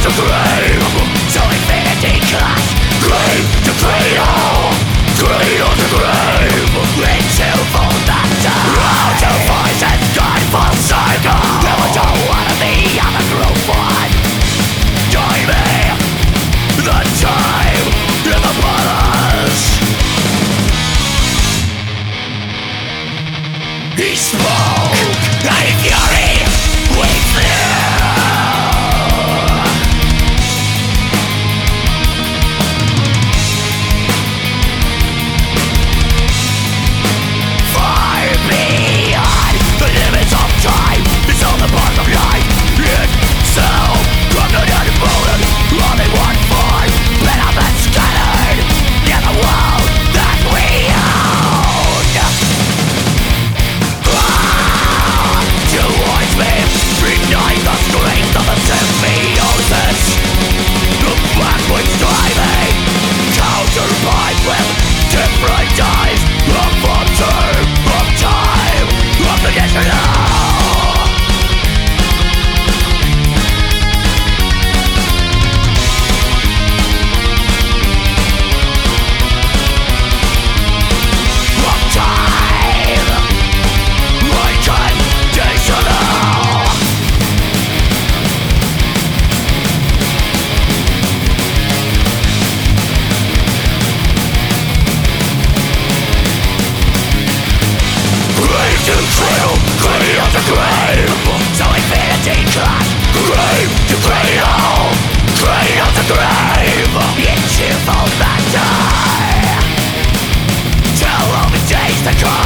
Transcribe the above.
the grave, to infinity clash. Grave to cradle, cradle to grave, into full battle. Out of voice and skyfall cycle. Never don't wanna be on the group one. Join me, the time in the palace. He spoke, and in fury we flew. Far beyond the limits of time, it's all the part of life itself. Corrupted and fallen, only one form, split up and scattered in the world that we own. Towards me, ignite the strength of the symbiosis. The backwards driving, counterpart with different eyes. A frontier of time, of the digital. Of time, unconditional. Grave to cradle, cradle to grave, so infinity clash. Grave to cradle, cradle to grave, into full battle. Till all the days to come.